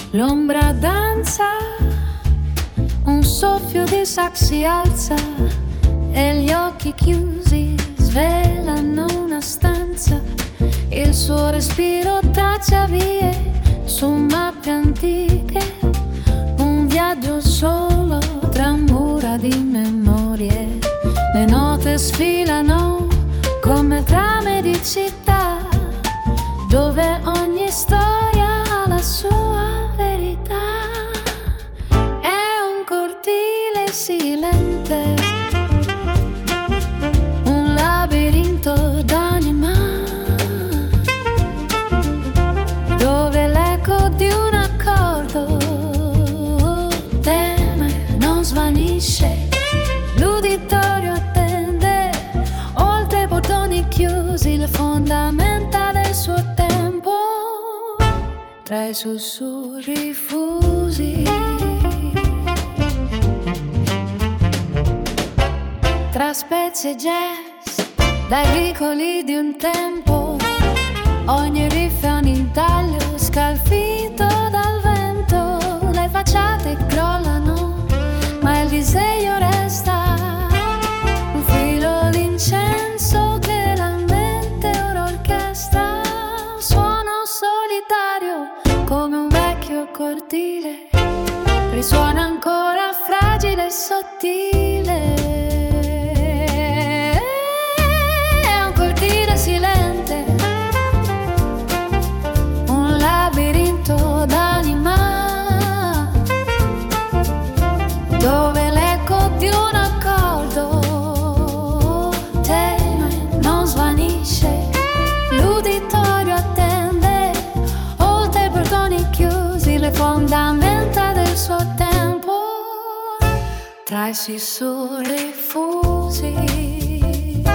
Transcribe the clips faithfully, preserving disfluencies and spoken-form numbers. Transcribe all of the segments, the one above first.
L'ombra danza, un soffio di sax si alza e gli occhi chiusi svelano una stanza. Il suo respiro traccia vie su mappe antiche, un viaggio solo tra mura di memorie. Le note sfilano come trame di città, dove ogni storia ha la sua verità. È un cortile silente, un labirinto d'anima, dove l'eco di un accordo teme, non svanisce. L'uditorio attende, oltre i portoni chiusi, le fondamenta del suo tempo, tra i sussurri fusi, tra spezie jazz, dai vicoli di un tempo. Ogni riff è un intaglio scalfito dal vento. Le facciate crollano, ma il disegno resta, un filo d'incenso che la mente ora orchestra. Un suono solitario come un vecchio cortile, risuona ancora fragile e sottile. È un cortile silente, un labirinto d'anima, dove l'eco di un accordo tenue non svanisce. L'uditorio attende, oltre i portoni chiusi, le fondamenta del suo tempo, tra i sussurri fusi.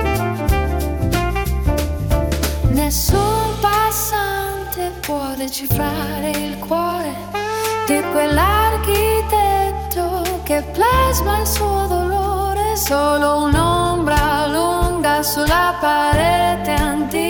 Nessun passante può decifrare il cuore di quell'architetto che plasma il suo dolore. Solo un'ombra lunga sulla parete antica